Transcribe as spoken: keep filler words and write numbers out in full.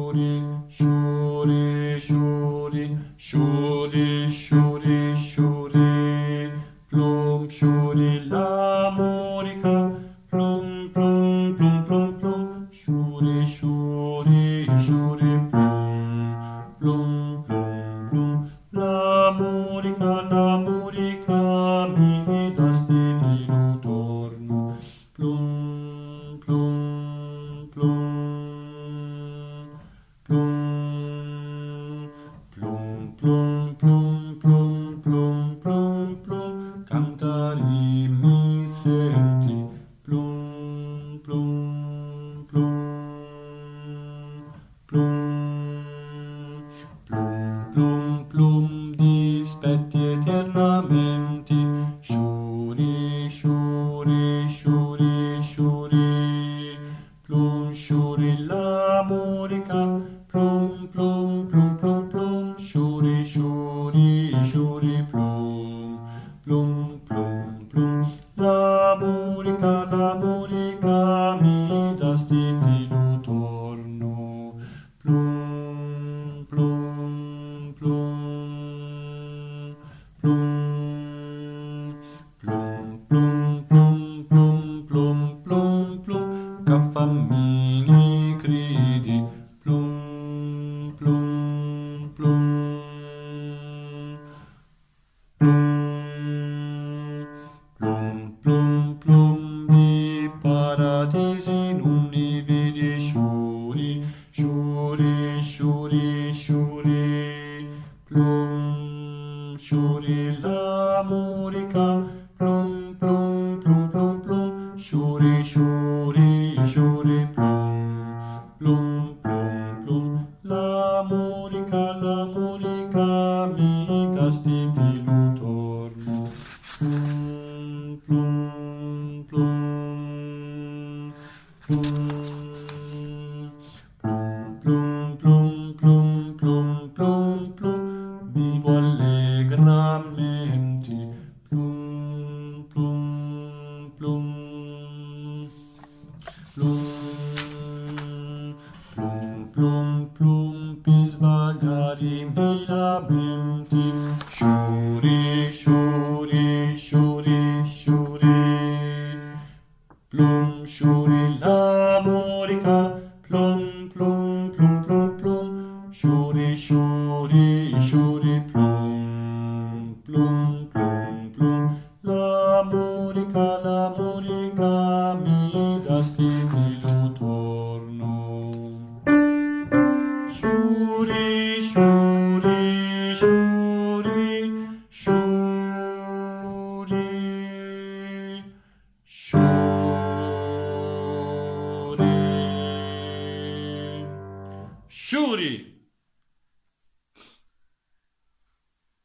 shuri, shuri, shuri, shuri, shuri, shuri, plum, shuri, l'amorica, plum, plum, plum, plum, plum, shuri, shuri, shuri, plum, plum, plum, plum, l'amorica, l'amorica, mi dasti di l'utorno, plum, plum, plum, plum, plum, plum, plum, plum, plum, plum, plum, cantare mi senti, plum, plum, plum, plum, plum, plum, plum, dispetti eternamente, shuri, shuri, shuri, shuri, plum, shuri, l'amorica, plum, plum, plum, plum, plum, shuri, shuri, shuri, plum, plum, plum, plum, l'amorica, l'amorica, mi dasti di l'utorno, plum, plum, plum, plum, plum, plum, plum, plum, plum, plum, plum, caffamini gridi, plum, plum, plum, plum, plum, plum, plum, di paradisi non li vedi, shuri, shuri, shuri, shuri, plum, shuri, l'amorica, plum, plum, plum, plum, plum, shuri, shuri, shuri, plum, plum, plum, plum, l'amorica, l'amorica, mi dasti di l'utorno, plum, plum, plum, plum, plum, plum, plum, plum, plum, plum, vivo allegramente, plum, plum, plum, plum, plum, plum, plum, per svagare mi lamenti, shuri, shuri, shuri, shuri, plum, shuri, l'amorica, plum, plum, plum, plum, plum, shuri, shuri, shuri, plum, plum, plum, plum, l'amorica, l'amorica, mi dasti di l'utorno, shuri, shuri, shuri, shuri, shuri, shuri.